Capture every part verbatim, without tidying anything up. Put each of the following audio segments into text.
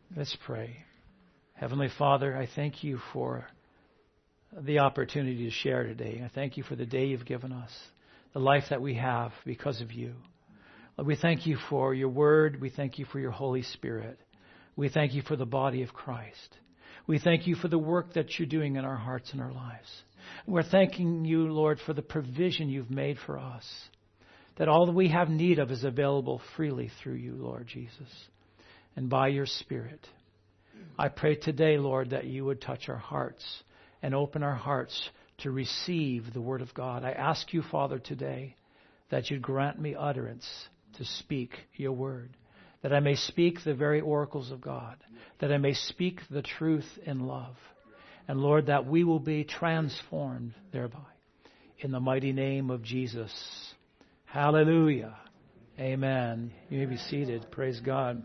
Let's pray. Heavenly Father, I thank you for the opportunity to share today. I thank you for the day you've given us, the life that we have because of you. Lord, we thank you for your word. We thank you for your Holy Spirit. We thank you for the body of Christ. We thank you for the work that you're doing in our hearts and our lives. We're thanking you, Lord, for the provision you've made for us, that all that we have need of is available freely through you, Lord Jesus, and by your Spirit. I pray today, Lord, that you would touch our hearts and open our hearts to receive the word of God. I ask you, Father, today that you'd grant me utterance to speak your word, that I may speak the very oracles of God, that I may speak the truth in love. And Lord, that we will be transformed thereby. In the mighty name of Jesus. Hallelujah. Amen. You may be seated. Praise God.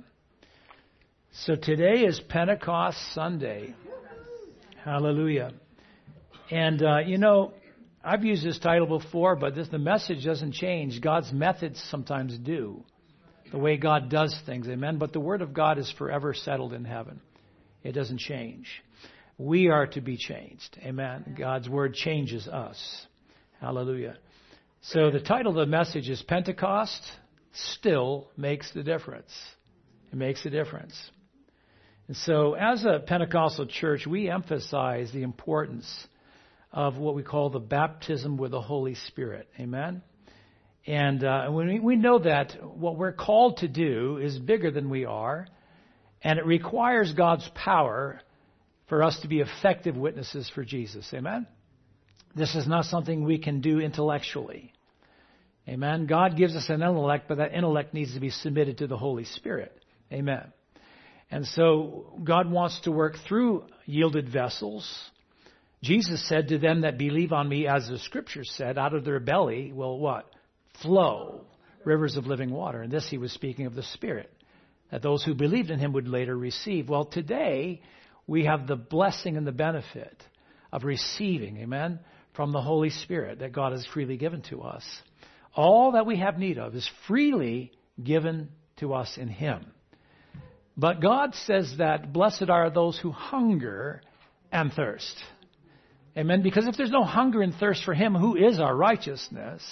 So today is Pentecost Sunday. Hallelujah. And, uh, you know, I've used this title before, but this, the message doesn't change. God's methods sometimes do. The way God does things. Amen. But the Word of God is forever settled in heaven. It doesn't change. We are to be changed. Amen. God's Word changes us. Hallelujah. So the title of the message is Pentecost Still Makes the Difference. It makes a difference. And so as a Pentecostal church, we emphasize the importance of what we call the baptism with the Holy Spirit. Amen. And uh, when we, we know that what we're called to do is bigger than we are, and it requires God's power for us to be effective witnesses for Jesus. Amen? This is not something we can do intellectually. Amen? God gives us an intellect, but that intellect needs to be submitted to the Holy Spirit. Amen? And so God wants to work through yielded vessels. Jesus said to them that believe on me, as the Scripture said, out of their belly will what? Flow rivers of living water. And this he was speaking of the Spirit, that those who believed in him would later receive. Well, today we have the blessing and the benefit of receiving, amen, from the Holy Spirit that God has freely given to us. All that we have need of is freely given to us in him. But God says that blessed are those who hunger and thirst. Amen. Because if there's no hunger and thirst for him who is our righteousness,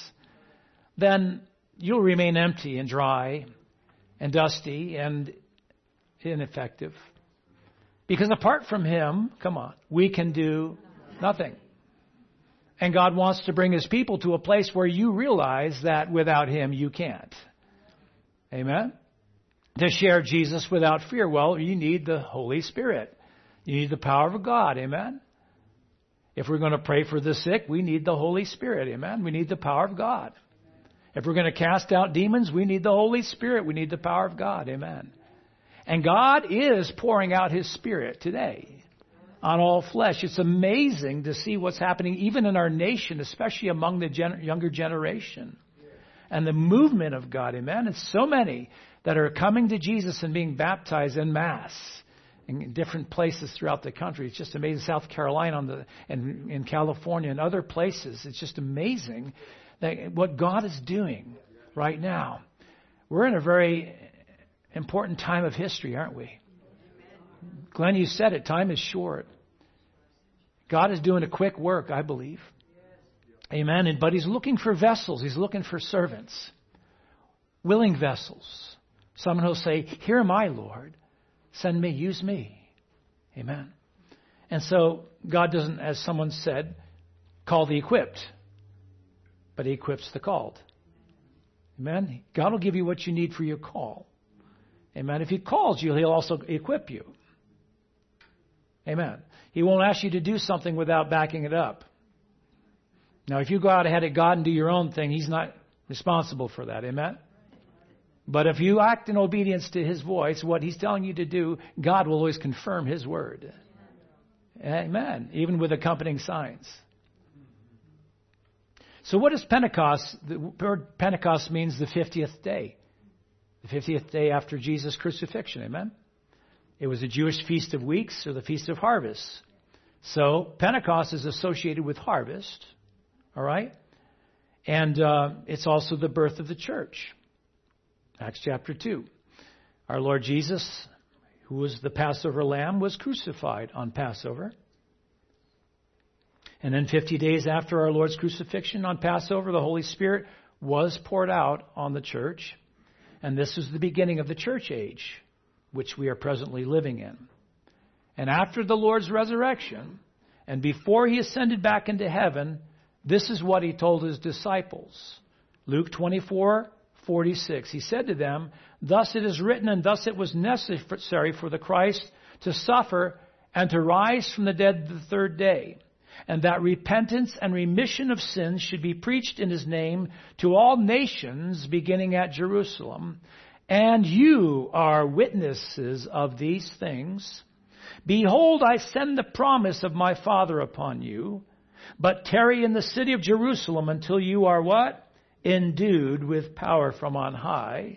then you'll remain empty and dry and dusty and ineffective. Because apart from him, come on, we can do nothing. And God wants to bring his people to a place where you realize that without him you can't. Amen? To share Jesus without fear, well, you need the Holy Spirit. You need the power of God. Amen? If we're going to pray for the sick, we need the Holy Spirit. Amen? We need the power of God. If we're going to cast out demons, we need the Holy Spirit. We need the power of God. Amen? And God is pouring out his Spirit today on all flesh. It's amazing to see what's happening even in our nation, especially among the gen- younger generation. And the movement of God, amen. And so many that are coming to Jesus and being baptized en masse in different places throughout the country. It's just amazing. South Carolina on the, and in California and other places. It's just amazing that what God is doing right now. We're in a very important time of history, aren't we? Glenn, you said it. Time is short. God is doing a quick work, I believe. Amen. And, but he's looking for vessels. He's looking for servants. Willing vessels. Someone who'll say, here am I, Lord. Send me, use me. Amen. And so God doesn't, as someone said, call the equipped, but he equips the called. Amen. God will give you what you need for your call. Amen. If he calls you, he'll also equip you. Amen. He won't ask you to do something without backing it up. Now, if you go out ahead of God and do your own thing, he's not responsible for that. Amen. But if you act in obedience to his voice, what he's telling you to do, God will always confirm his word. Amen. Even with accompanying signs. So what is Pentecost? The word Pentecost means the fiftieth day. The fiftieth day after Jesus' crucifixion. Amen. It was a Jewish feast of weeks, or the feast of harvests. So Pentecost is associated with harvest. All right. And uh, it's also the birth of the church. Acts chapter two. Our Lord Jesus, who was the Passover lamb, was crucified on Passover. And then fifty days after our Lord's crucifixion on Passover, the Holy Spirit was poured out on the church. And this is the beginning of the church age, which we are presently living in. And after the Lord's resurrection, and before he ascended back into heaven, this is what he told his disciples. Luke twenty-four forty-six. He said to them, "Thus it is written, and thus it was necessary for the Christ to suffer and to rise from the dead the third day, and that repentance and remission of sins should be preached in his name to all nations, beginning at Jerusalem. And you are witnesses of these things. Behold, I send the promise of my Father upon you, but tarry in the city of Jerusalem until you are" what? "Endued with power from on high."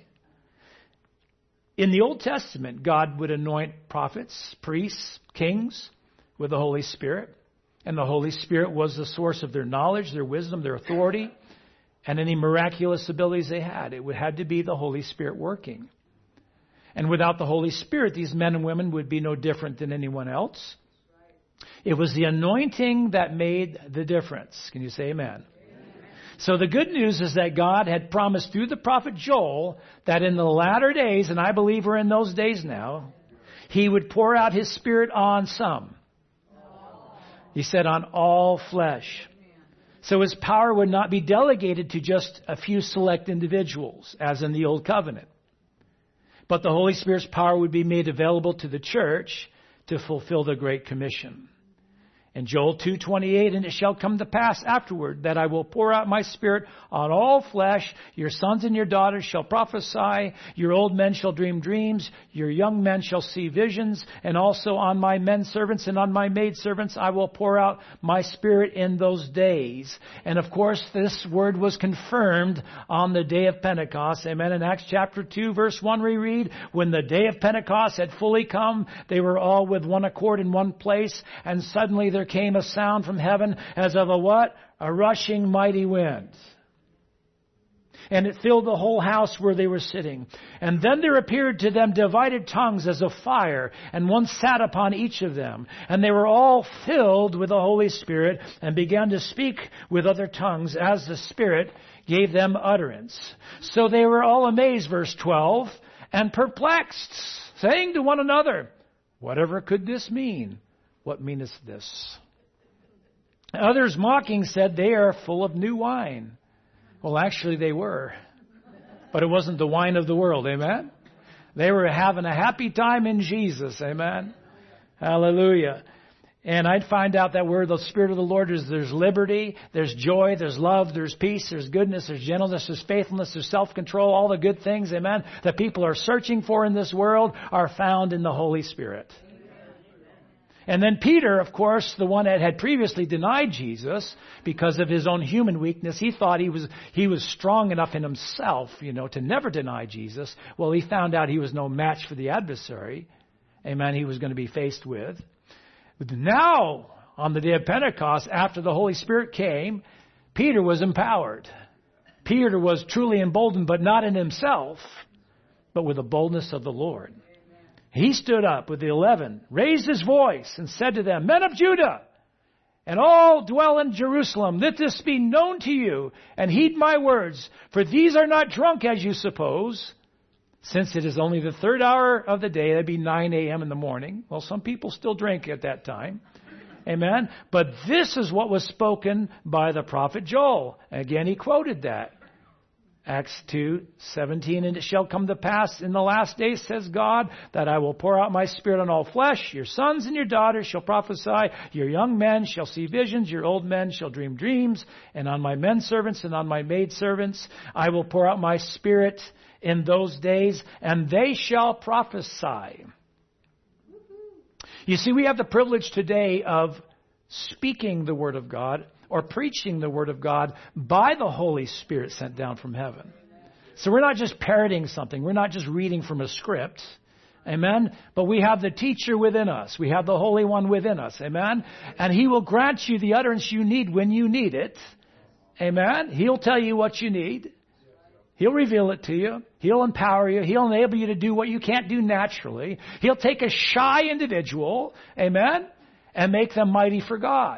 In the Old Testament, God would anoint prophets, priests, kings with the Holy Spirit. And the Holy Spirit was the source of their knowledge, their wisdom, their authority, and any miraculous abilities they had. It would had to be the Holy Spirit working. And without the Holy Spirit, these men and women would be no different than anyone else. It was the anointing that made the difference. Can you say amen? So the good news is that God had promised through the prophet Joel that in the latter days, and I believe we're in those days now, he would pour out his Spirit on some. He said on all flesh. So his power would not be delegated to just a few select individuals, as in the Old Covenant. But the Holy Spirit's power would be made available to the church to fulfill the Great Commission. In Joel two twenty-eight, "And it shall come to pass afterward that I will pour out my Spirit on all flesh. Your sons and your daughters shall prophesy. Your old men shall dream dreams. Your young men shall see visions. And also on my men servants and on my maid servants I will pour out my Spirit in those days." And of course, this word was confirmed on the day of Pentecost. Amen. In Acts chapter two, verse one, we read, "When the day of Pentecost had fully come, they were all with one accord in one place. And suddenly there came a sound from heaven as of a" what? "A rushing mighty wind. And it filled the whole house where they were sitting. And then there appeared to them divided tongues as of fire, and one sat upon each of them. And they were all filled with the Holy Spirit, and began to speak with other tongues as the Spirit gave them utterance. So they were all amazed," verse twelve, "and perplexed, saying to one another, Whatever could this mean? What meaneth this?" Others mocking said, "They are full of new wine." Well, actually they were. But it wasn't the wine of the world. Amen? They were having a happy time in Jesus. Amen? Hallelujah. And I'd find out that where the Spirit of the Lord is, there's liberty, there's joy, there's love, there's peace, there's goodness, there's gentleness, there's faithfulness, there's self-control. All the good things, amen, that people are searching for in this world are found in the Holy Spirit. And then Peter, of course, the one that had previously denied Jesus because of his own human weakness, he thought he was he was strong enough in himself, you know, to never deny Jesus. Well, he found out he was no match for the adversary, amen, he was going to be faced with. But now, on the day of Pentecost, after the Holy Spirit came, Peter was empowered. Peter was truly emboldened, but not in himself, but with the boldness of the Lord. He stood up with the eleven, raised his voice, and said to them, "Men of Judah, and all dwell in Jerusalem, let this be known to you, and heed my words. For these are not drunk as you suppose, since it is only the third hour of the day." That'd be nine a.m. in the morning. Well, some people still drink at that time. Amen. But this is what was spoken by the prophet Joel. Again, he quoted that. Acts two seventeen, "And it shall come to pass in the last days, says God, that I will pour out my Spirit on all flesh. Your sons and your daughters shall prophesy. Your young men shall see visions. Your old men shall dream dreams. And on my men servants and on my maid servants I will pour out my Spirit in those days, and they shall prophesy." You see, we have the privilege today of speaking the Word of God or preaching the Word of God by the Holy Spirit sent down from heaven. So we're not just parroting something. We're not just reading from a script. Amen? But we have the teacher within us. We have the Holy One within us. Amen? And He will grant you the utterance you need when you need it. Amen? He'll tell you what you need. He'll reveal it to you. He'll empower you. He'll enable you to do what you can't do naturally. He'll take a shy individual, amen, and make them mighty for God.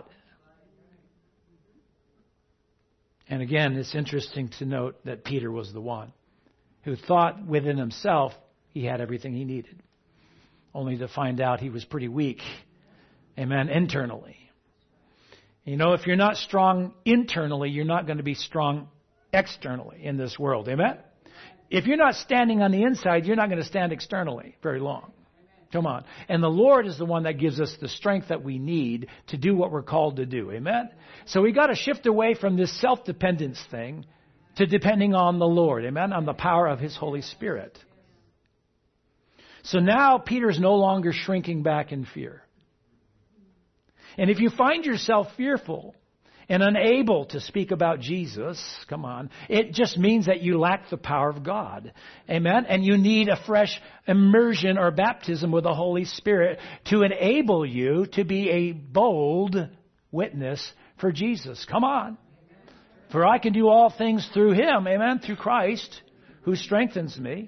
And again, it's interesting to note that Peter was the one who thought within himself he had everything he needed, only to find out he was pretty weak, amen, internally. You know, if you're not strong internally, you're not going to be strong externally in this world, amen? If you're not standing on the inside, you're not going to stand externally very long. Come on. And the Lord is the one that gives us the strength that we need to do what we're called to do. Amen? So we got to shift away from this self-dependence thing to depending on the Lord. Amen? On the power of His Holy Spirit. So now Peter's no longer shrinking back in fear. And if you find yourself fearful and unable to speak about Jesus, come on, it just means that you lack the power of God. Amen? And you need a fresh immersion or baptism with the Holy Spirit to enable you to be a bold witness for Jesus. Come on. For I can do all things through Him, amen, through Christ, who strengthens me.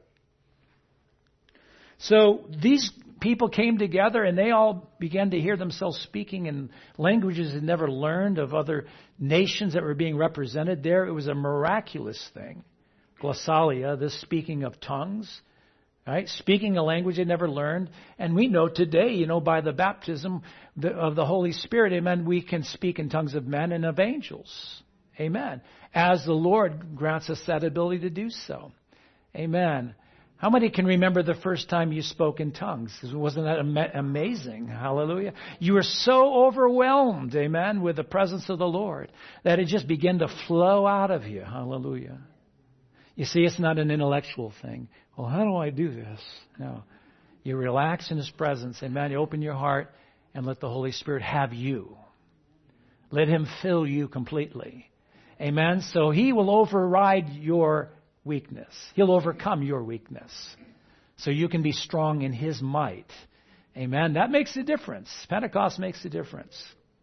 So these people came together and they all began to hear themselves speaking in languages they'd never learned of other nations that were being represented there. It was a miraculous thing. Glossalia, this speaking of tongues, right? Speaking a language they never learned. And we know today, you know, by the baptism of the Holy Spirit, amen, we can speak in tongues of men and of angels. Amen. As the Lord grants us that ability to do so. Amen. How many can remember the first time you spoke in tongues? Wasn't that am- amazing? Hallelujah. You were so overwhelmed, amen, with the presence of the Lord that it just began to flow out of you. Hallelujah. You see, it's not an intellectual thing. Well, how do I do this? No. You relax in His presence, amen. You open your heart and let the Holy Spirit have you. Let Him fill you completely. Amen. So He will override your weakness. He'll overcome your weakness. So you can be strong in His might. Amen. That makes a difference. Pentecost makes a difference.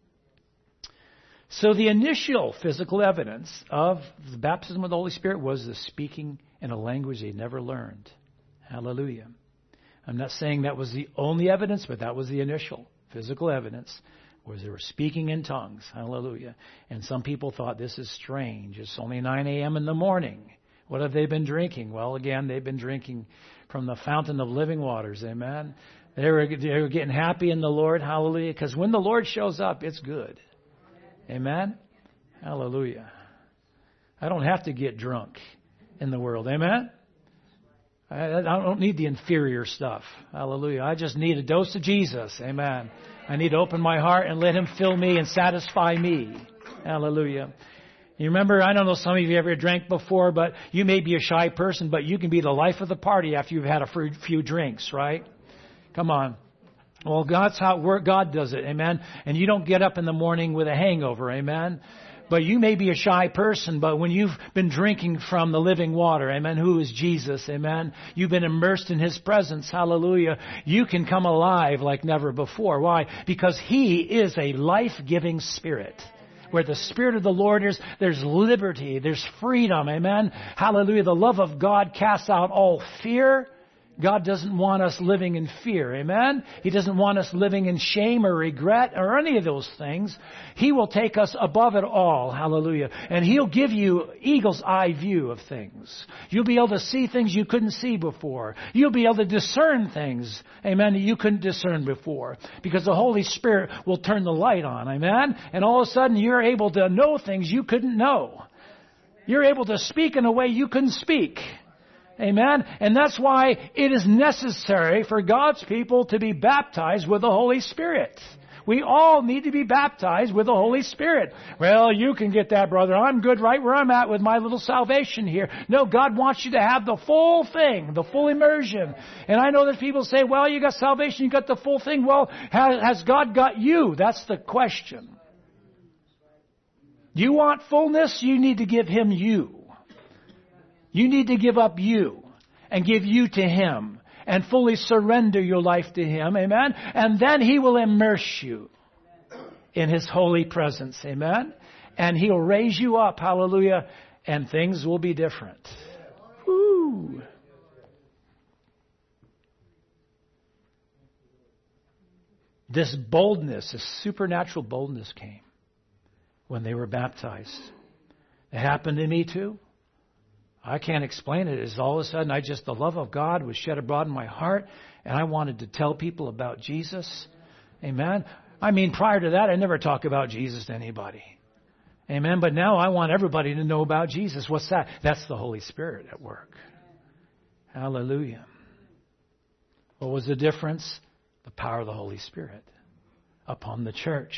So the initial physical evidence of the baptism of the Holy Spirit was the speaking in a language they never learned. Hallelujah. I'm not saying that was the only evidence, but that was the initial physical evidence. Was they were speaking in tongues. Hallelujah. And some people thought this is strange. It's only nine a.m. in the morning. What have they been drinking? Well, again, they've been drinking from the fountain of living waters. Amen. They were, they were getting happy in the Lord. Hallelujah. Because when the Lord shows up, it's good. Amen. Hallelujah. I don't have to get drunk in the world. Amen. I, I don't need the inferior stuff. Hallelujah. I just need a dose of Jesus. Amen. I need to open my heart and let Him fill me and satisfy me. Hallelujah. You remember, I don't know some of you ever drank before, but you may be a shy person, but you can be the life of the party after you've had a few drinks, right? Come on. Well, God's how it works. God does it, amen? And you don't get up in the morning with a hangover, amen? But you may be a shy person, but when you've been drinking from the living water, amen, who is Jesus, amen, you've been immersed in His presence, hallelujah, you can come alive like never before. Why? Because He is a life-giving Spirit. Where the Spirit of the Lord is, there's liberty, there's freedom, amen? Hallelujah. The love of God casts out all fear. God doesn't want us living in fear, amen? He doesn't want us living in shame or regret or any of those things. He will take us above it all, hallelujah. And He'll give you eagle's eye view of things. You'll be able to see things you couldn't see before. You'll be able to discern things, amen, that you couldn't discern before. Because the Holy Spirit will turn the light on, amen? And all of a sudden you're able to know things you couldn't know. You're able to speak in a way you couldn't speak. Amen. And that's why it is necessary for God's people to be baptized with the Holy Spirit. We all need to be baptized with the Holy Spirit. Well, you can get that, brother. I'm good right where I'm at with my little salvation here. No, God wants you to have the full thing, the full immersion. And I know that people say, well, you got salvation, you got the full thing. Well, has God got you? That's the question. Do you want fullness? You need to give Him you. You need to give up you and give you to Him and fully surrender your life to Him. Amen. And then He will immerse you in His holy presence. Amen. And He'll raise you up. Hallelujah. and things will be different. Woo. This boldness, this supernatural boldness came when they were baptized. It happened to me too. I can't explain it. It's all of a sudden, I just, the love of God was shed abroad in my heart, and I wanted to tell people about Jesus. Amen. I mean, prior to that, I never talked about Jesus to anybody. Amen. But now I want everybody to know about Jesus. What's that? That's the Holy Spirit at work. Hallelujah. What was the difference? The power of the Holy Spirit upon the church.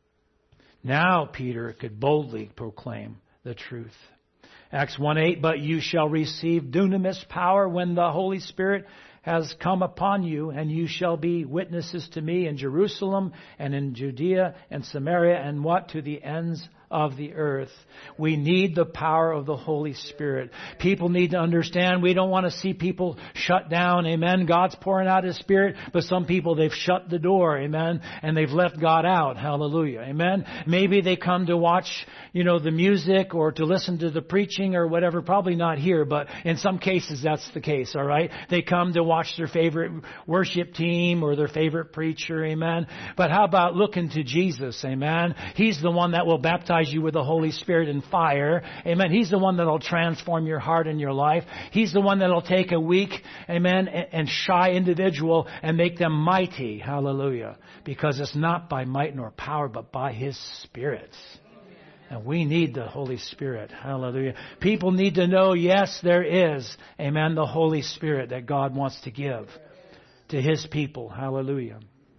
Now Peter could boldly proclaim the truth. Acts one eight, but you shall receive dunamis power when the Holy Spirit has come upon you, and you shall be witnesses to me in Jerusalem and in Judea and Samaria and what? To the ends of the earth. We need the power of the Holy Spirit. People need to understand we don't want to see people shut down. Amen. God's pouring out His Spirit, but some people, they've shut the door. Amen. And they've left God out. Hallelujah. Amen. Maybe they come to watch, you know, the music or to listen to the preaching or whatever. Probably not here, but in some cases that's the case. All right. They come to watch their favorite worship team or their favorite preacher. Amen. But how about looking to Jesus? Amen. He's the one that will baptize you with the Holy Spirit and fire. Amen. He's the one that will transform your heart and your life. He's the one that will take a weak, amen, and shy individual and make them mighty. Hallelujah. Because it's not by might nor power, but by His Spirit. And we need the Holy Spirit. Hallelujah. People need to know, yes, there is, amen, the Holy Spirit that God wants to give to His people. Hallelujah.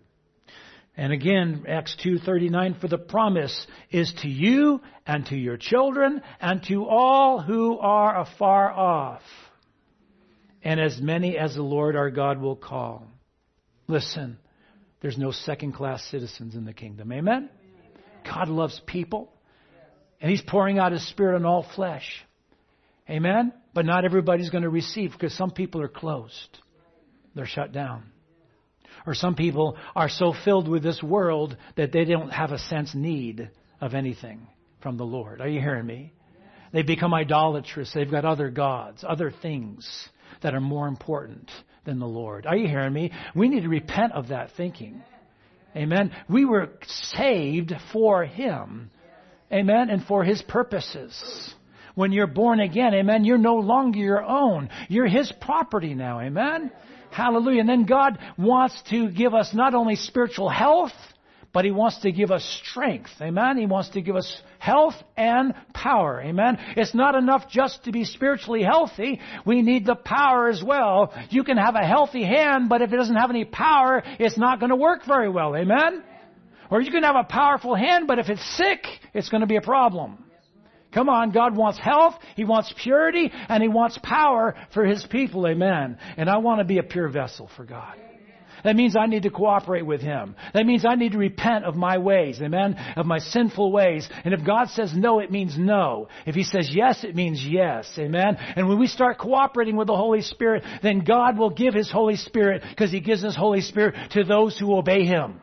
And again, Acts two thirty-nine, for the promise is to you and to your children and to all who are afar off, and as many as the Lord our God will call. Listen, there's no second-class citizens in the kingdom. Amen? God loves people, and He's pouring out His Spirit on all flesh. Amen? But not everybody's going to receive, because some people are closed. They're shut down. Or some people are so filled with this world that they don't have a sense need of anything from the Lord. Are you hearing me? They become idolatrous. They've got other gods, other things that are more important than the Lord. Are you hearing me? We need to repent of that thinking. Amen. We were saved for Him. Amen. And for His purposes. When you're born again, amen, you're no longer your own. You're His property now. Amen. Hallelujah. And then God wants to give us not only spiritual health, but He wants to give us strength. Amen. He wants to give us health and power. Amen. It's not enough just to be spiritually healthy. We need the power as well. You can have a healthy hand, but if it doesn't have any power, it's not going to work very well. Amen. Or you can have a powerful hand, but if it's sick, it's going to be a problem. Come on, God wants health, He wants purity, and He wants power for His people. Amen. And I want to be a pure vessel for God. That means I need to cooperate with Him. That means I need to repent of my ways. Amen. Of my sinful ways. And if God says no, it means no. If He says yes, it means yes. Amen. And when we start cooperating with the Holy Spirit, then God will give His Holy Spirit, because He gives His Holy Spirit to those who obey Him.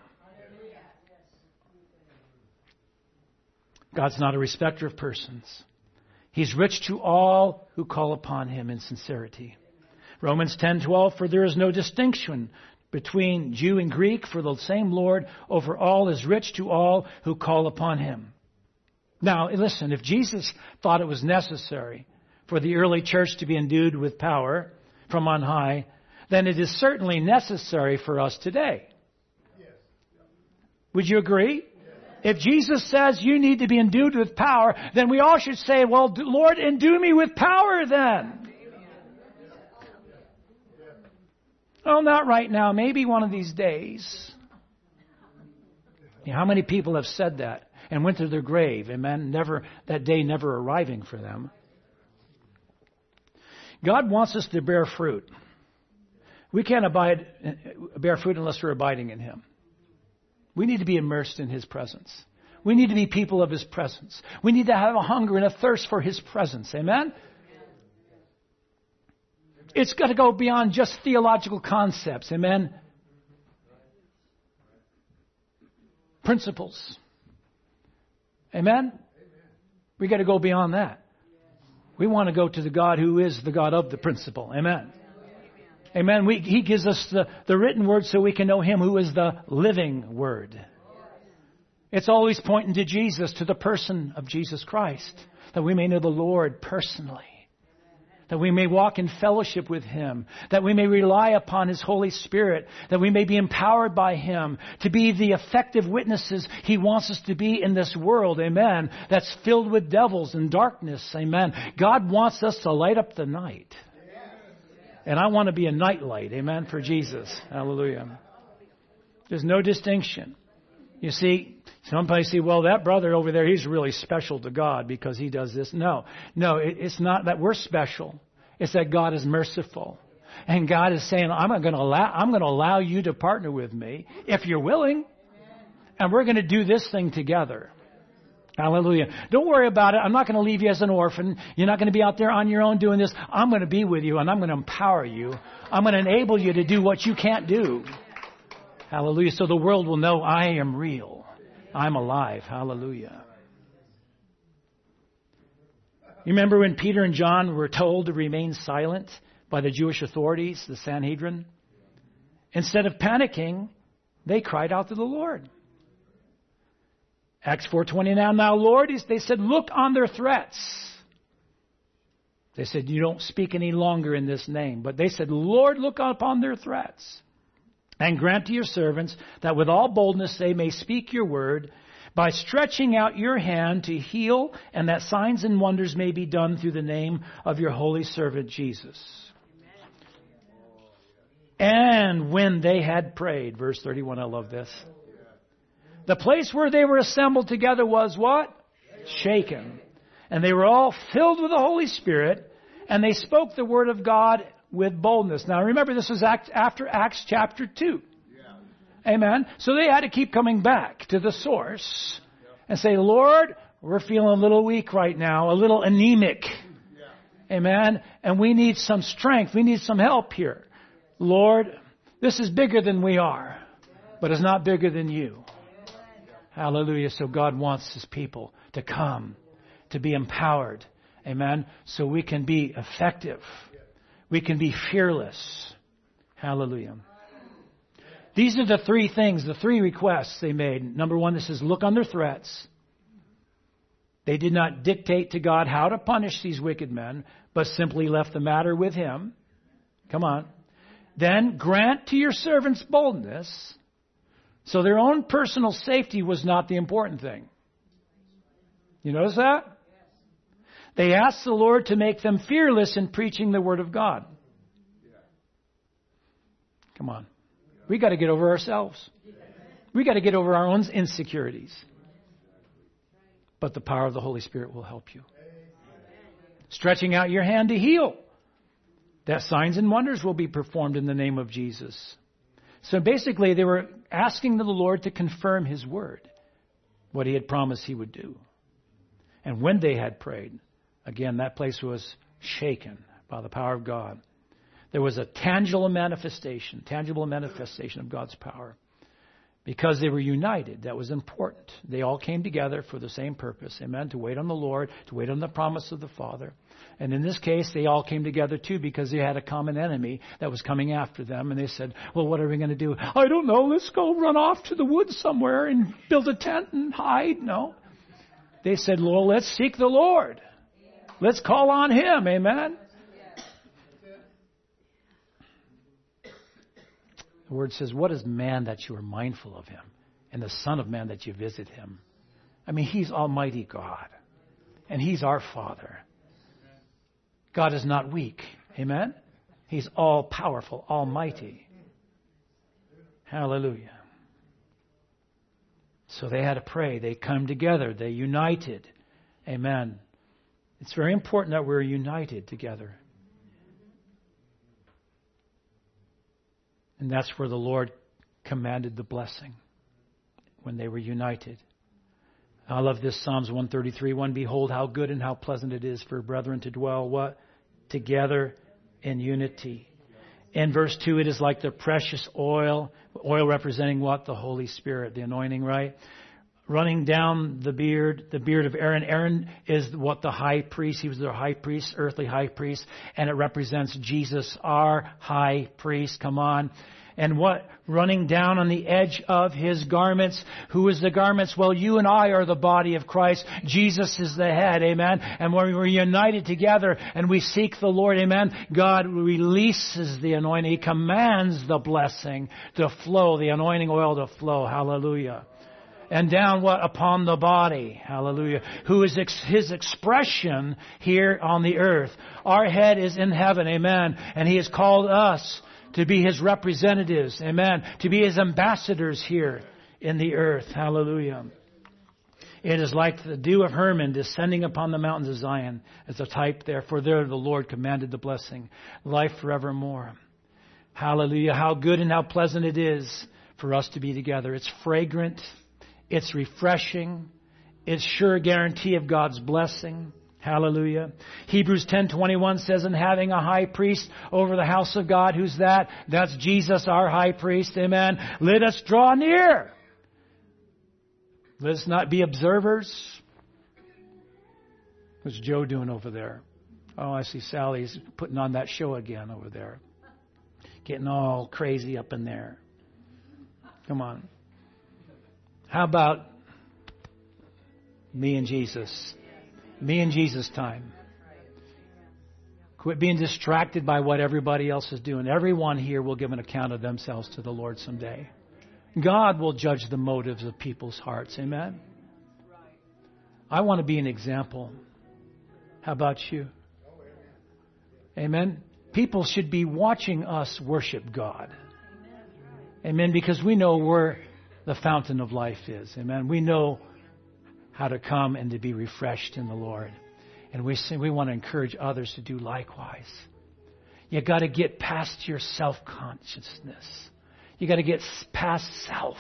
God's not a respecter of persons. He's rich to all who call upon Him in sincerity. Romans ten twelve, for there is no distinction between Jew and Greek, for the same Lord over all is rich to all who call upon Him. Now, listen, if Jesus thought it was necessary for the early church to be endued with power from on high, then it is certainly necessary for us today. Would you agree? If Jesus says you need to be endued with power, then we all should say, well, Lord, endue me with power then. Oh, not right now. Maybe one of these days. You know, how many people have said that and went to their grave? Amen. Never, that day never arriving for them. God wants us to bear fruit. We can't abide, bear fruit unless we're abiding in Him. We need to be immersed in His presence. We need to be people of His presence. We need to have a hunger and a thirst for His presence. Amen? It's got to go beyond just theological concepts. Amen? Principles. Amen? We got to go beyond that. We want to go to the God who is the God of the principle. Amen. Amen. We, he gives us the, the written word so we can know Him who is the living word. It's always pointing to Jesus, to the person of Jesus Christ, that we may know the Lord personally, that we may walk in fellowship with Him, that we may rely upon His Holy Spirit, that we may be empowered by Him to be the effective witnesses He wants us to be in this world, amen, that's filled with devils and darkness, amen. God wants us to light up the night. And I want to be a night light, amen, for Jesus. Hallelujah. There's no distinction. You see, somebody say, well, that brother over there, he's really special to God because he does this. No, no, it, it's not that we're special. It's that God is merciful. And God is saying, I'm going to allow, I'm going to allow you to partner with me if you're willing. And we're going to do this thing together. Hallelujah. Don't worry about it. I'm not going to leave you as an orphan. You're not going to be out there on your own doing this. I'm going to be with you and I'm going to empower you. I'm going to enable you to do what you can't do. Hallelujah. So the world will know I am real. I'm alive. Hallelujah. You remember when Peter and John were told to remain silent by the Jewish authorities, the Sanhedrin? Instead of panicking, they cried out to the Lord. Acts four twenty, now, now, Lord, they said, look on their threats. They said, you don't speak any longer in this name. But they said, Lord, look upon their threats. And grant to your servants that with all boldness they may speak your word by stretching out your hand to heal, and that signs and wonders may be done through the name of your holy servant Jesus. And when they had prayed, verse thirty-one, I love this. The place where they were assembled together was what? Shaken. And they were all filled with the Holy Spirit, and they spoke the word of God with boldness. Now remember, this was after Acts chapter two. Yeah. Amen. So they had to keep coming back to the source and say, Lord, we're feeling a little weak right now, a little anemic. Yeah. Amen. And we need some strength. We need some help here. Lord, this is bigger than we are, but it's not bigger than you. Hallelujah. So God wants His people to come, to be empowered. Amen. So we can be effective. We can be fearless. Hallelujah. These are the three things, the three requests they made. Number one, this is look on their threats. They did not dictate to God how to punish these wicked men, but simply left the matter with Him. Come on. Then grant to your servants boldness. So their own personal safety was not the important thing. You notice that? They asked the Lord to make them fearless in preaching the Word of God. Come on. We got to get over ourselves. We got to get over our own insecurities. But the power of the Holy Spirit will help you. Stretching out your hand to heal. That signs and wonders will be performed in the name of Jesus. So basically they were asking the Lord to confirm His word, what He had promised He would do. And when they had prayed, again, that place was shaken by the power of God. There was a tangible manifestation, tangible manifestation of God's power. Because they were united, that was important. They all came together for the same purpose, amen, to wait on the Lord, to wait on the promise of the Father. And in this case, they all came together too because they had a common enemy that was coming after them. And they said, well, what are we going to do? I don't know, let's go run off to the woods somewhere and build a tent and hide. No. They said, well, let's seek the Lord. Let's call on Him, amen. The Word says, what is man that you are mindful of him, and the Son of Man that you visit him? I mean, He's Almighty God, and He's our Father. God is not weak, amen? He's all-powerful, almighty. Hallelujah. So they had to pray. They come together. They united. Amen. It's very important that we're united together. And that's where the Lord commanded the blessing, when they were united. I love this Psalms one thirty-three, one. Behold how good and how pleasant it is for brethren to dwell, what? Together in unity. In verse two, it is like the precious oil. Oil representing what? The Holy Spirit, the anointing, right? running down the beard, the beard of Aaron. Aaron is what the high priest, he was their high priest, earthly high priest, and it represents Jesus, our high priest. Come on. And what? Running down on the edge of his garments. Who is the garments? Well, you and I are the body of Christ. Jesus is the head. Amen. And when we're united together and we seek the Lord, amen, God releases the anointing. He commands the blessing to flow, the anointing oil to flow. Hallelujah. And down what? Upon the body. Hallelujah. Who is ex- his expression here on the earth. Our head is in heaven. Amen. And he has called us to be his representatives. Amen. To be his ambassadors here in the earth. Hallelujah. It is like the dew of Hermon descending upon the mountains of Zion as a type there. For there the Lord commanded the blessing. Life forevermore. Hallelujah. How good and how pleasant it is for us to be together. It's fragrant. It's refreshing. It's sure guarantee of God's blessing. Hallelujah. Hebrews ten twenty-one says, and having a high priest over the house of God. Who's that? That's Jesus, our high priest. Amen. Let us draw near. Let us not be observers. What's Joe doing over there? Oh, I see Sally's putting on that show again over there. Getting all crazy up in there. Come on. How about me and Jesus? Me and Jesus time. Quit being distracted by what everybody else is doing. Everyone here will give an account of themselves to the Lord someday. God will judge the motives of people's hearts. Amen? I want to be an example. How about you? Amen? People should be watching us worship God. Amen? Because we know where the fountain of life is. Amen? We know how to come and to be refreshed in the Lord. And we we want to encourage others to do likewise. You got to get past your self-consciousness. You got to get past self.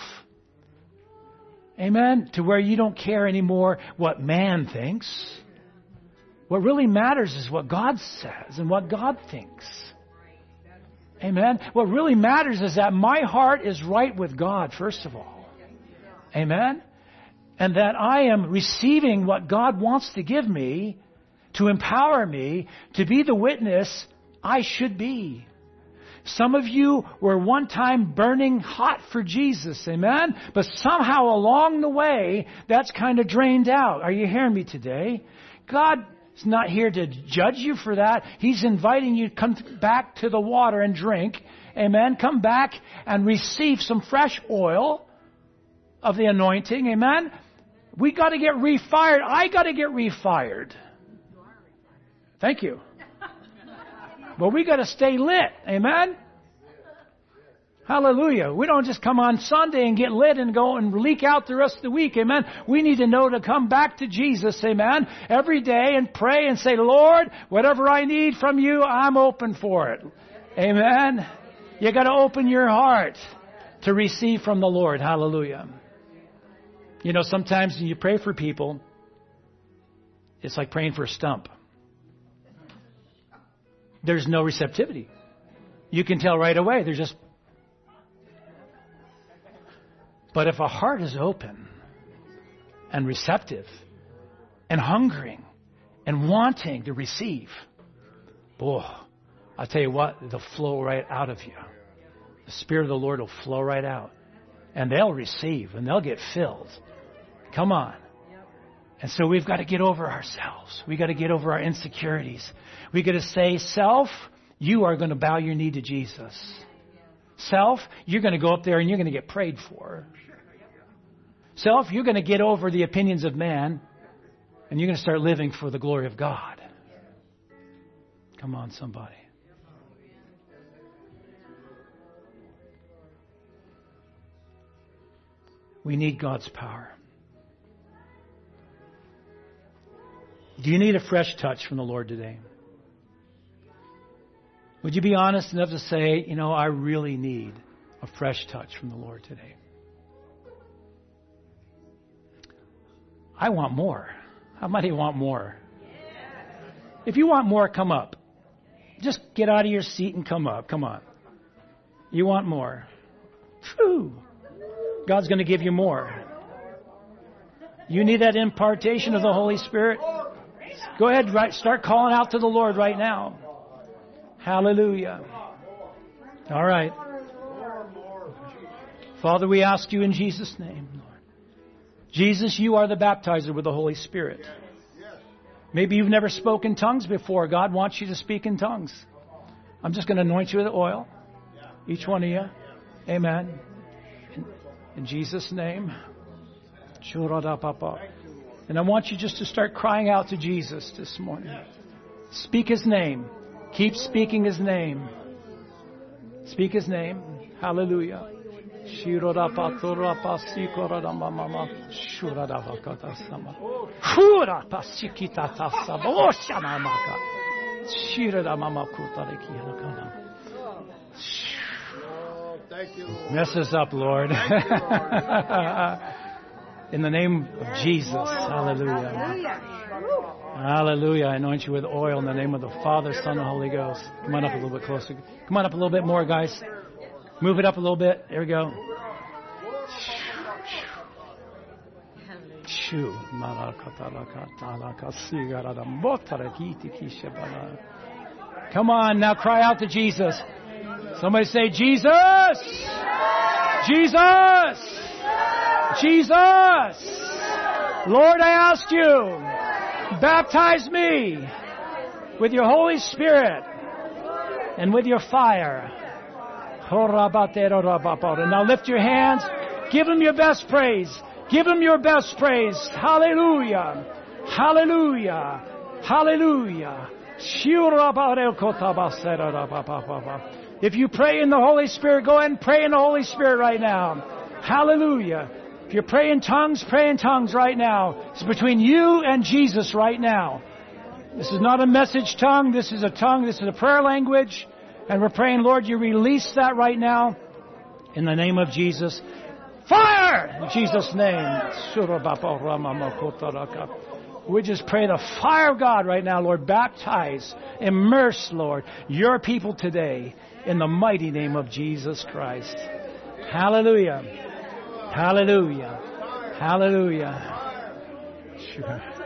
Amen? To where you don't care anymore what man thinks. What really matters is what God says and what God thinks. Amen? What really matters is that my heart is right with God, first of all. Amen? And that I am receiving what God wants to give me to empower me to be the witness I should be. Some of you were one time burning hot for Jesus, amen? But somehow along the way, that's kind of drained out. Are you hearing me today? God is not here to judge you for that. He's inviting you to come back to the water and drink, amen? Come back and receive some fresh oil of the anointing, amen? We got to get refired. I got to get refired. Thank you. But we got to stay lit. Amen? Hallelujah. We don't just come on Sunday and get lit and go and leak out the rest of the week. Amen? We need to know to come back to Jesus. Amen? Every day and pray and say, Lord, whatever I need from you, I'm open for it. Amen? You got to open your heart to receive from the Lord. Hallelujah. You know, sometimes when you pray for people, it's like praying for a stump. There's no receptivity. You can tell right away. There's just... But if a heart is open and receptive and hungering and wanting to receive, boy, I'll tell you what, they'll flow right out of you. The Spirit of the Lord will flow right out. And they'll receive and they'll get filled. Come on. And so we've got to get over ourselves. We've got to get over our insecurities. We've got to say, self, you are going to bow your knee to Jesus. Self, you're going to go up there and you're going to get prayed for. Self, you're going to get over the opinions of man and you're going to start living for the glory of God. Come on, somebody. We need God's power. Do you need a fresh touch from the Lord today? Would you be honest enough to say, you know, I really need a fresh touch from the Lord today? I want more. How many want more? If you want more, come up. Just get out of your seat and come up. Come on. You want more. Phew. God's going to give you more. You need that impartation of the Holy Spirit? Go ahead, right, start calling out to the Lord right now. Hallelujah. All right. Father, we ask you in Jesus' name, Lord. Jesus, you are the baptizer with the Holy Spirit. Maybe you've never spoken tongues before. God wants you to speak in tongues. I'm just going to anoint you with oil. Each one of you. Amen. In, in Jesus' name. And I want you just to start crying out to Jesus this morning. Speak His name. Keep speaking His name. Speak His name. Hallelujah. Mess us up, Lord. In the name of Jesus. Hallelujah. Hallelujah. I anoint you with oil in the name of the Father, Son, and Holy Ghost. Come on up a little bit closer. Come on up a little bit more, guys. Move it up a little bit. There we go. Come on, now cry out to Jesus. Somebody say, Jesus! Jesus! Jesus! Lord, I ask you, baptize me with your Holy Spirit and with your fire. And now lift your hands. Give Him your best praise. Give Him your best praise. Hallelujah. Hallelujah. Hallelujah. If you pray in the Holy Spirit, go ahead and pray in the Holy Spirit right now. Hallelujah. If you're praying in tongues, pray in tongues right now. It's between you and Jesus right now. This is not a message tongue. This is a tongue. This is a prayer language. And we're praying, Lord, you release that right now in the name of Jesus. Fire! In Jesus' name. We just pray the fire of God right now, Lord. Baptize, immerse, Lord, your people today in the mighty name of Jesus Christ. Hallelujah. Hallelujah. Hallelujah. Sure.